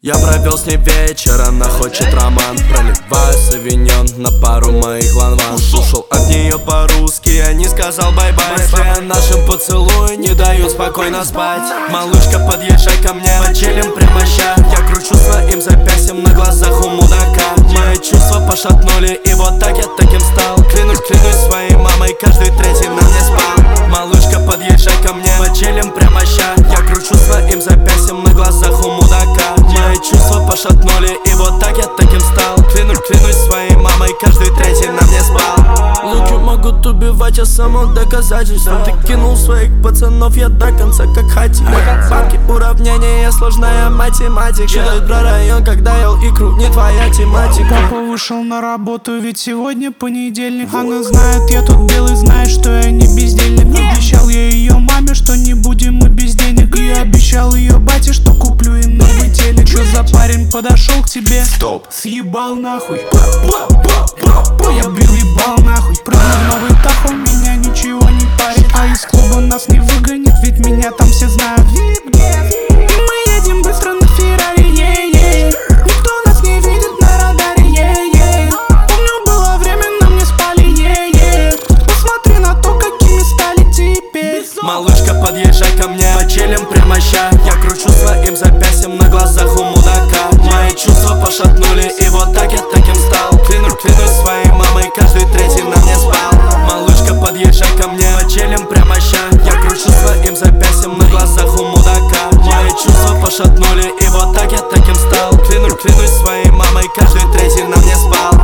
Я провел с ней вечер, она хочет роман. Проливаю савиньон на пару моих ван-ван. Ушел от нее по-русски, я не сказал бай-бай. Мысли о нашем поцелуе не дают спокойно спать. Малышка, подъезжай ко мне, почилим прямо ща. Я кручу своим запястьем на глазах у мудака. Мои чувства пошатнули, и вот так я таким стал. Клянусь своей мамой, каждый третий на мне спал. Малышка, подъезжай ко мне, почилим прямо ща. Я кручу своим запястьем на глазах у мудака. Мои чувства пошатнули, и вот так я таким стал. Клянусь своей мамой, каждый третий на мне спал. Луки могут убивать, я само доказательство. Ты кинул своих пацанов, я до конца как хатик. Банки, уравнения, сложная математика. Считать про район, когда ел икру, не твоя тематика. Папа вышел на работу, ведь сегодня понедельник. Она знает, я тут белый, знает, что я не бездельник. Обещал я ее маме, что не будем мы без денег. И обещал ее бате, что куплю им новый телек. Что за парень подошел к тебе? Стоп. Съебал нахуй. Я бил ебал нахуй. Прыгну в новый таху, меня ничего не парит. А из клуба нас не выгонит, ведь меня там все знают. Мы едем быстро на Феррари, никто нас не видит на радаре, Помню, было время, нам не спали, Посмотри на то, какими стали теперь. Малышка, подъезжай ко мне, почилим прямо ща. Я кручу своим запястьем на глазах у мудака. Мои чувства пошатнули, и вот так я таким стал. Клянусь своей мамой, каждый третий на мне спал. Малышка, подъезжай ко мне, почилим прямо ща. Я кручу своим запястьем на глазах у мудака. Мои чувства пошатнули, и вот так я таким стал. Клянусь своей мамой, каждый третий на мне спал.